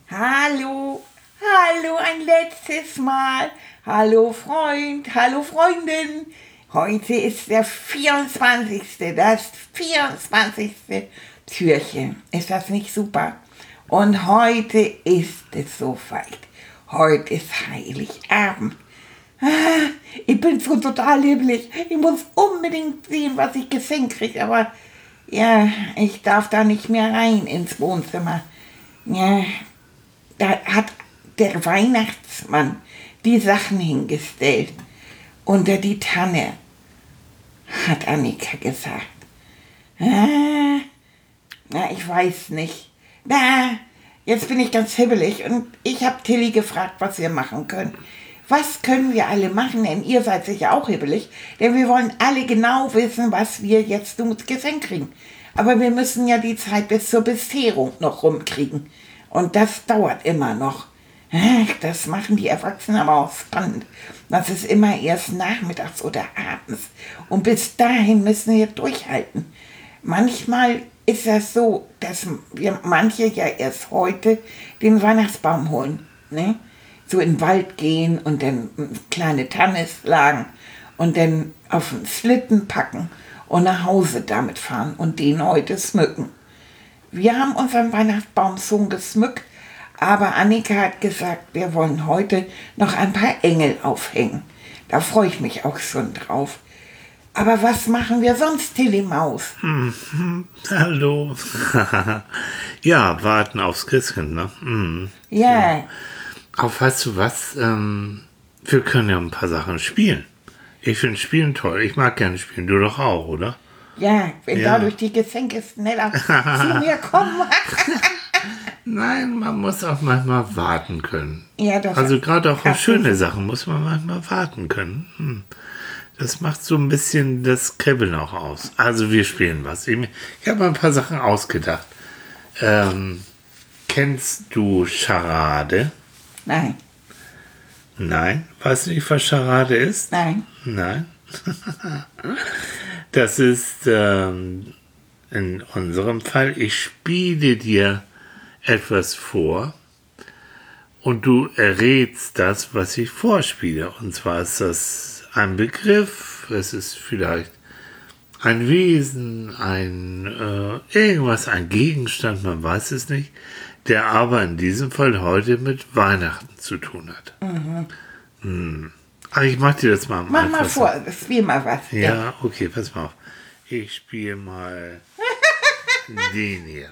Hallo, hallo ein letztes Mal. Hallo Freund, hallo Freundin. Heute ist der 24., das 24. Türchen. Ist das nicht super? Und heute ist es soweit. Heute ist Heiligabend. Ich bin so total hibbelig. Ich muss unbedingt sehen, was ich geschenkt kriege. Aber ja, ich darf da nicht mehr rein ins Wohnzimmer. Ja, da hat der Weihnachtsmann die Sachen hingestellt. Unter die Tanne, hat Annika gesagt. Na, ich weiß nicht. Jetzt bin ich ganz hibbelig und ich habe Tilly gefragt, was wir machen können. Was können wir alle machen? Denn ihr seid sicher auch hibbelig. Denn wir wollen alle genau wissen, was wir jetzt zum Geschenk kriegen. Aber wir müssen ja die Zeit bis zur Bescherung noch rumkriegen. Und das dauert immer noch. Das machen die Erwachsenen aber auch spannend. Das ist immer erst nachmittags oder abends. Und bis dahin müssen wir durchhalten. Manchmal ist das so, dass wir manche ja erst heute den Weihnachtsbaum holen. Ne? So in den Wald gehen und dann eine kleine Tanne schlagen und dann auf den Schlitten packen und nach Hause damit fahren und den heute schmücken. Wir haben unseren Weihnachtsbaum schon geschmückt, aber Annika hat gesagt, wir wollen heute noch ein paar Engel aufhängen. Da freue ich mich auch schon drauf. Aber was machen wir sonst, Tilly Maus? Hallo. Ja, warten aufs Christkind, ne? Ja. Auch weißt du was? Wir können ja ein paar Sachen spielen. Ich finde Spielen toll. Ich mag gerne spielen. Du doch auch, oder? Ja, wenn dadurch die Geschenke schneller zu mir kommen. Nein, man muss auch manchmal warten können. Ja, das also gerade auch auf schöne Sachen muss man manchmal warten können. Das macht so ein bisschen das Kribbeln auch aus. Also wir spielen was. Ich habe mal ein paar Sachen ausgedacht. Kennst du Charade? Nein. Nein? Weißt du nicht, was Charade ist? Nein. Nein? Das ist in unserem Fall, ich spiele dir etwas vor und du errätst das, was ich vorspiele. Und zwar ist das ein Begriff, es ist vielleicht ein Wesen, irgendwas, ein Gegenstand, man weiß es nicht, der aber in diesem Fall heute mit Weihnachten zu tun hat. Aber ich mach dir das mal. Mach mal vor, spiel mal was. Ja, okay, pass mal auf. Ich spiele mal den hier.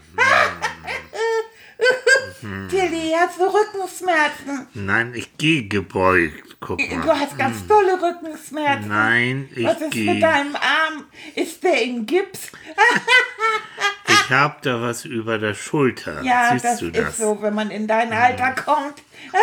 Tilly, hast du Rückenschmerzen? Nein, ich gehe gebeugt. Guck mal. Du hast ganz tolle Rückenschmerzen. Nein, was ist mit deinem Arm? Ist der in Gips? Ich habe da was über der Schulter. Ja, Siehst das du das? ist so, wenn man in dein Alter kommt.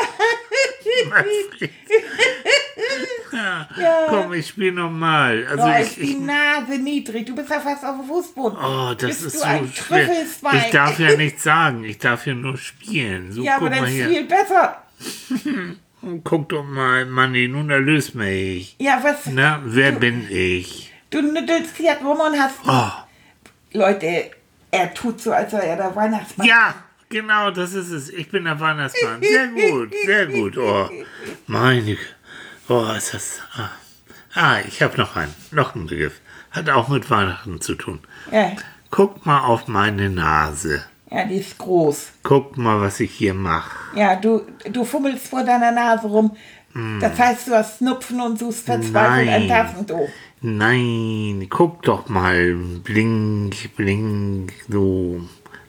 Ja. Komm, ich spiele nochmal. Also ist die Nase niedrig. Du bist ja fast auf dem Fußboden. Oh, das bist ist du so ein schwer. Trüffelschwein? Ich darf ja nichts sagen. Ich darf ja nur spielen. So, ja, aber guck das mal ist hier. viel besser. Guck doch mal, Manni, nun erlöst mich. Ja, was? Na, wer bin ich? Du nüttelst hier rum und hast... Oh. Leute, er tut so, als sei er der Weihnachtsmann. Ja, genau, das ist es. Ich bin der Weihnachtsmann. Sehr gut, sehr gut. Oh, meine... Oh, ist das... ich habe noch einen Begriff. Hat auch mit Weihnachten zu tun. Ja. Guck mal auf meine Nase. Ja, die ist groß. Guck mal, was ich hier mache. Ja, du fummelst vor deiner Nase rum. Das heißt, du hast Schnupfen und suchst verzweifelt ein Taschentuch. Nein, guck doch mal. Blink, blink, so.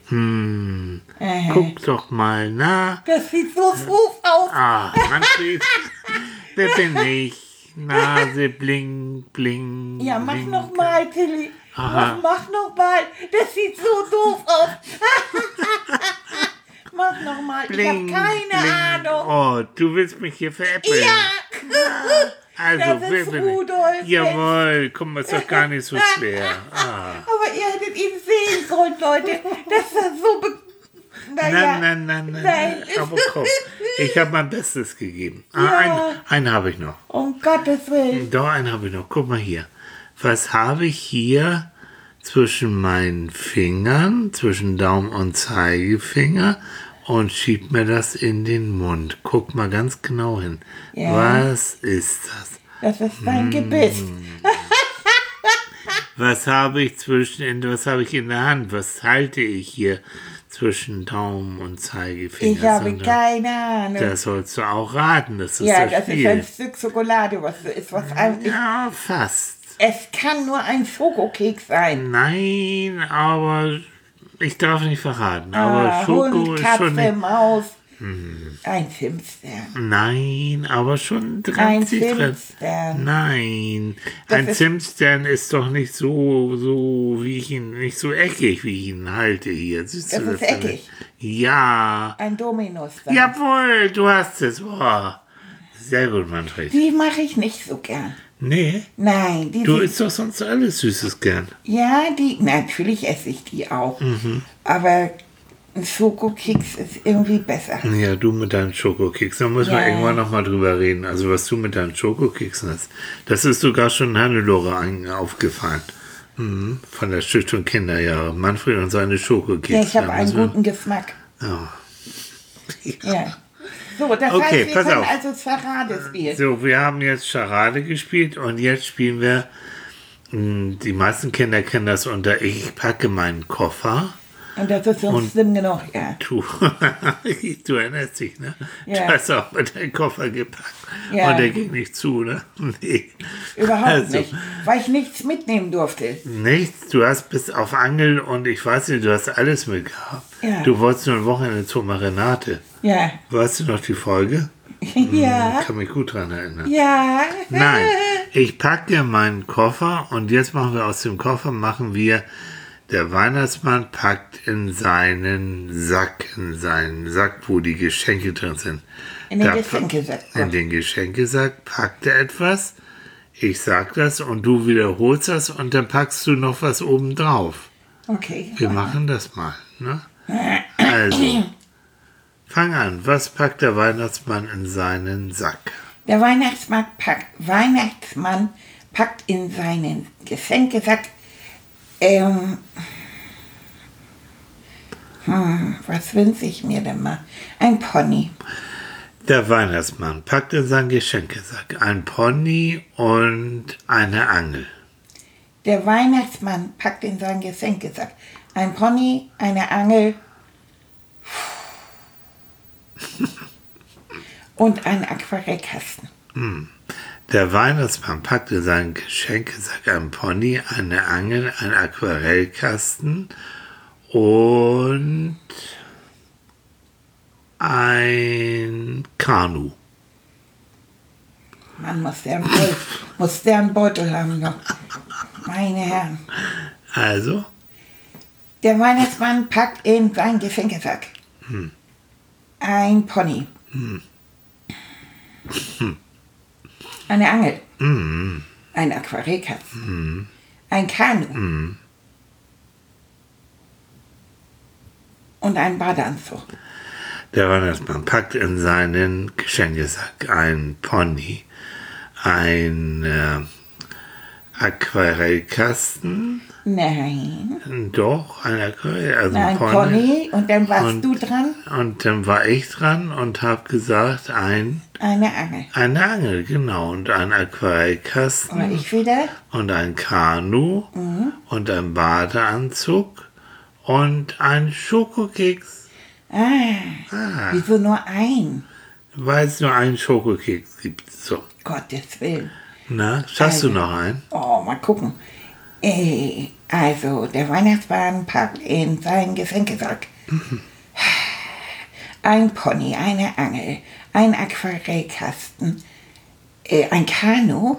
Guck doch mal, na. Das sieht so doof aus. Manfred, wer bin ich? Nase, blink, blink. Ja, mach blink. noch mal, Tilly. Mach noch mal. Das sieht so doof aus. Mach noch mal. Blink, ich habe keine blink. Ahnung. Oh, du willst mich hier veräppeln. Ja. Also, das wer ist bin ich? Rudolf. Jawohl, guck mal, ist doch gar nicht so schwer. Aber ihr hättet ihn sehen sollen, Leute. Das war so Nein. Aber komm, ich habe mein Bestes gegeben. Einen habe ich noch. Um Gottes Willen. Doch, einen habe ich noch. Guck mal hier. Was habe ich hier zwischen meinen Fingern, zwischen Daumen und Zeigefinger und schiebt mir das in den Mund. Guck mal ganz genau hin. Ja. Was ist das? Das ist dein Gebiss. Was habe ich in der Hand? Was halte ich hier zwischen Daumen und Zeigefinger? Ich habe keine Ahnung. Das sollst du auch raten. Das ist Ja, das das ist Spiel. ein Stück Schokolade, was so ist. Ja, fast. Es kann nur ein Schokokeks sein. Nein, aber ich darf nicht verraten. Aber Schoko Hund, ist Katze, schon nicht. Maus. Ein Zimtstern. Nein, aber schon dran. Ein sich dran. Zimtstern. Nein, Das ein ist- Zimtstern ist doch nicht so wie ich ihn, nicht so eckig, wie ich ihn halte hier. Siehst Das du ist denn eckig. nicht? Ja. Ein Dominostern. Jawohl, du hast es. Boah. Sehr gut, Manfred. Die mache ich nicht so gern. Nee, Nein, die du sind- isst doch sonst alles Süßes gern. Ja, natürlich esse ich die auch. Mhm. Aber ein Schokokeks ist irgendwie besser. Ja, du mit deinen Schokokeksen. Da müssen wir Ja. irgendwann nochmal drüber reden. Also was du mit deinen Schokokeksen hast. Das ist sogar schon Hannelore aufgefallen. Mhm. Von der Stiftung Kinderjahre. Manfred und seine Schokokekse. Ja, ich habe Da einen müssen wir- guten Geschmack. Ja. Ja. So, das Okay, heißt, wir pass können auf. also Charade spielen. So, wir haben jetzt Charade gespielt und jetzt spielen wir, die meisten Kinder kennen das unter Ich packe meinen Koffer. Und das ist uns schlimm genug, ja. Du erinnerst dich, ne? Ja. Du hast auch mit deinen Koffer gepackt. Ja. Und der ging nicht zu, ne? Nee. Überhaupt Also, nicht. Weil ich nichts mitnehmen durfte. Nichts, du hast bis auf Angel und ich weiß nicht, du hast alles mitgehabt. Ja. Du wolltest nur ein Wochenende zur Renate. Ja. Weißt du noch die Folge? Ja. Ich kann mich gut dran erinnern. Ja. Nein, ich packe meinen Koffer und jetzt machen wir aus dem Koffer, der Weihnachtsmann packt in seinen Sack, wo die Geschenke drin sind. In den Da- Geschenkesack. In den Geschenkesack packt er etwas, ich sag das und du wiederholst das und dann packst du noch was oben drauf. Okay. Wir machen das mal, ne? Also, fang an, was packt der Weihnachtsmann in seinen Sack? Der Weihnachtsmann packt in seinen Geschenkesack was wünsche ich mir denn mal? Ein Pony. Der Weihnachtsmann packt in seinen Geschenkesack ein Pony und eine Angel. Der Weihnachtsmann packt in seinen Geschenkesack ein Pony, eine Angel und einen Aquarellkasten. Der Weihnachtsmann packt in seinen Geschenkesack ein Pony, eine Angel, einen Aquarellkasten und ein Kanu. Man muss der einen Beutel haben noch. Meine Herren. Also, Der Weihnachtsmann packt in seinen Geschenkesack ein Pony. Eine Angel. Ein Aquarellkasten. Ein Kanu. Und einen Badeanzug. der Weihnachtsmann packt in seinen Geschenkesack ein Pony, ein Aquarellkasten, Nein. doch, ein Aquarell, also Ein Pony. Und dann warst Und- du dran. Und dann war ich dran und habe gesagt, Eine Angel. eine Angel, genau, und ein Aquarellkasten Oder ich wieder. und ein Kanu und ein Badeanzug und ein Schokokeks, Wieso nur ein? weil es nur einen Schokokeks gibt. So, Gottes Willen. na, schaffst du noch einen? Oh, mal gucken. Also, der Weihnachtsmann packt in seinen Geschenkesack ein Pony, eine Angel, ein Aquarellkasten, ein Kanu,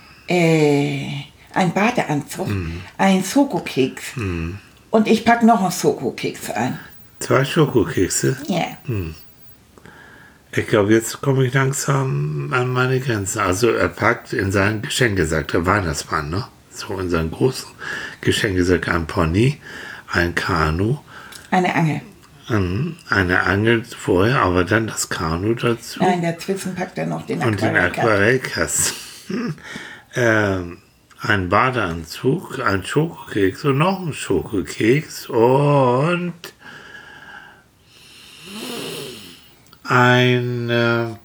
ein Badeanzug, ein Schokokeks und ich pack noch einen Schokokeks ein. 2 Schokokekse. Ja. Ich glaube, jetzt komme ich langsam an meine Grenzen. Also er packt in seinen Geschenkesack, der Weihnachtsmann, ne? So in seinen großen Geschenkesack ein Pony, ein Kanu, Eine Angel. eine Angel vorher, aber dann das Kanu dazu Nein, dazwischen packt er noch den und den Aquarellkasten. Aquarellkasten. Ein Badeanzug, ein Schokokeks und noch ein Schokokeks und eine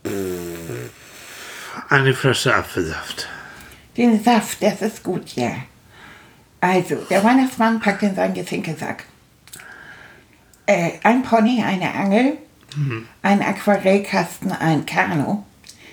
Flasche Apfelsaft. Den Saft, das ist gut, ja. Also, der Weihnachtsmann packt in seinen Geschenkesack ein Pony, eine Angel, ein Aquarellkasten, ein Kanu,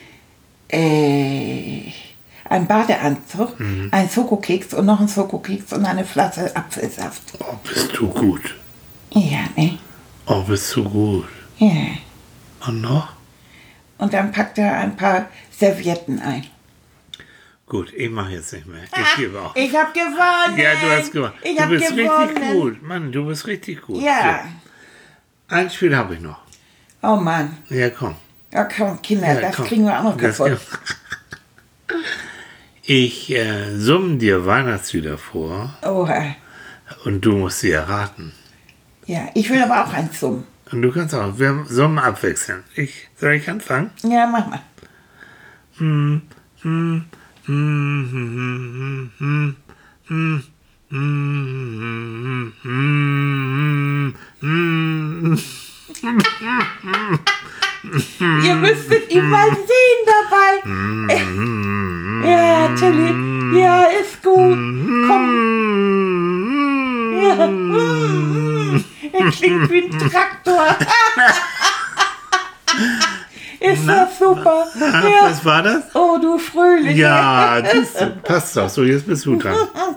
ein Badeanzug, ein Schokokeks und noch ein Schokokeks und eine Flasche Apfelsaft. Oh, bist du gut. Ja, ne? Oh, bist du gut. Ja. Und noch? Und dann packt er ein paar Servietten ein. Gut, ich mache jetzt nicht mehr. Ich gebe auch. Ich hab gewonnen! Ja, du hast gewonnen. Ich Du hab bist gewonnen. richtig gut. Mann, du bist richtig gut. Ja. So. Ein Spiel habe ich noch. Oh Mann. Ja, komm. Ja, komm, Kinder, Ja, das komm. kriegen wir auch noch Das kaputt. Ich summe dir Weihnachtslieder vor Oha. und du musst sie erraten. Ja, ich will aber auch ein Summ. Und du kannst auch, wir summen abwechseln. Soll ich anfangen? Ja, mach mal. Ihr müsstet ihn mal sehen dabei. Ja, Tilly. Ja, ist gut. Komm. Ja. Er klingt wie ein Traktor. Ist das super. Ja. Was war das? Oh, du Fröhliche. Ja, das passt doch. So, jetzt bist du dran.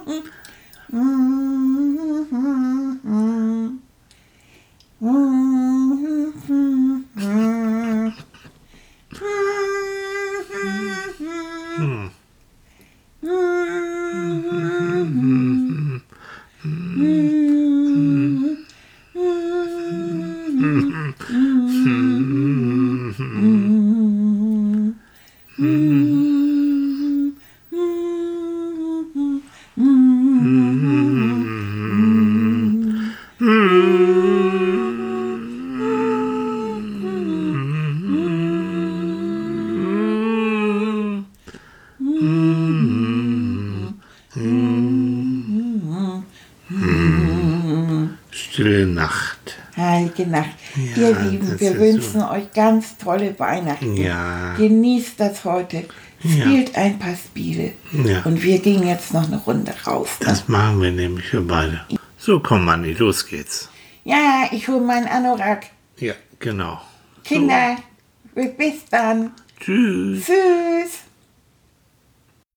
Stille Nacht. Heilige Nacht. Ja, Ihr Lieben, das wir ist wünschen euch ganz tolle Weihnachten. Ja. Genießt das heute. Ja. Spielt ein paar Spiele. Ja. Und wir gehen jetzt noch eine Runde raus. Das machen wir nämlich für beide. So, komm, Manni, los geht's. Ja, ich hole meinen Anorak. Ja, genau. Kinder, bis dann. Tschüss. Tschüss.